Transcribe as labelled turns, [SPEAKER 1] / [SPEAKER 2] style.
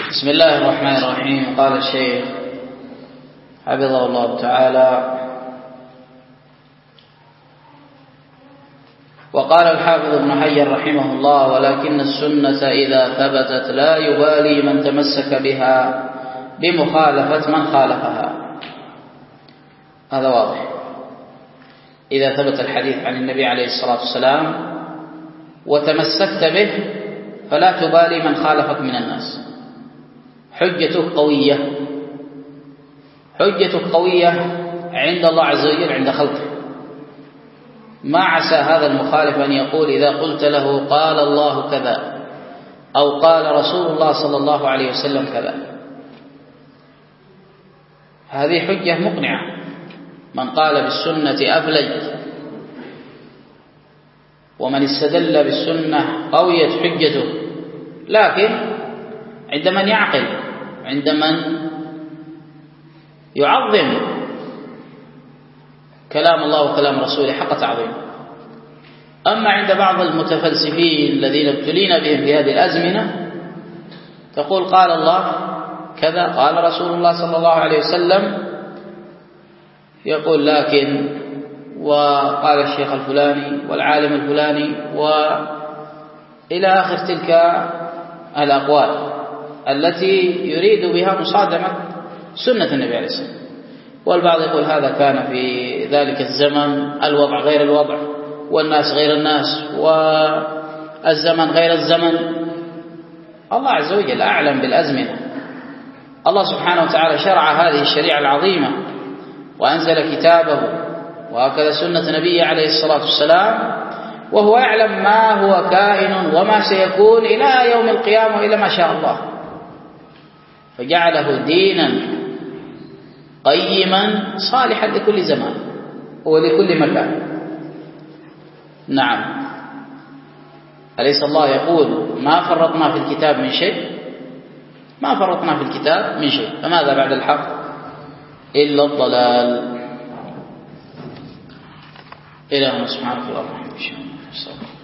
[SPEAKER 1] بسم الله الرحمن الرحيم. قال الشيخ حفظه الله تعالى: وقال الحافظ ابن حجر رحمه الله: ولكن السنة إذا ثبتت لا يبالي من تمسك بها بمخالفة من خالفها. هذا واضح. إذا ثبت الحديث عن النبي عليه الصلاة والسلام وتمسكت به فلا تبالي من خالفك من الناس. حجتك قوية، حجتك قوية عند الله عز وجل عند خلقه. ما عسى هذا المخالف أن يقول إذا قلت له قال الله كذا أو قال رسول الله صلى الله عليه وسلم كذا. هذه حجة مقنعة. من قال بالسنة أفلج، ومن استدل بالسنة قويت حجته. لكن عند من يعقل، عند من يعظم كلام الله وكلام رسوله حق تعظيم. أما عند بعض المتفلسفين الذين ابتلينا بهم في هذه الأزمنة، تقول قال الله كذا قال رسول الله صلى الله عليه وسلم، يقول لكن وقال الشيخ الفلاني والعالم الفلاني وإلى آخر تلك الأقوال التي يريد بها مصادمة سنة النبي عليه الصلاة والسلام. والبعض يقول هذا كان في ذلك الزمن، الوضع غير الوضع، والناس غير الناس، والزمن غير الزمن. الله عز وجل أعلم بالأزمنة. الله سبحانه وتعالى شرع هذه الشريعة العظيمة وأنزل كتابه وهكذا سنة نبيه عليه الصلاة والسلام، وهو يعلم ما هو كائن وما سيكون إلى يوم القيامة وإلى ما شاء الله، فجعله دينا قيما صالحا لكل زمان ولكل مكان. نعم، أليس الله يقول ما فرطنا في الكتاب من شيء؟ ما فرطنا في الكتاب من شيء، فماذا بعد الحق إلا الضلال. إلهنا سبحانه وتعالى.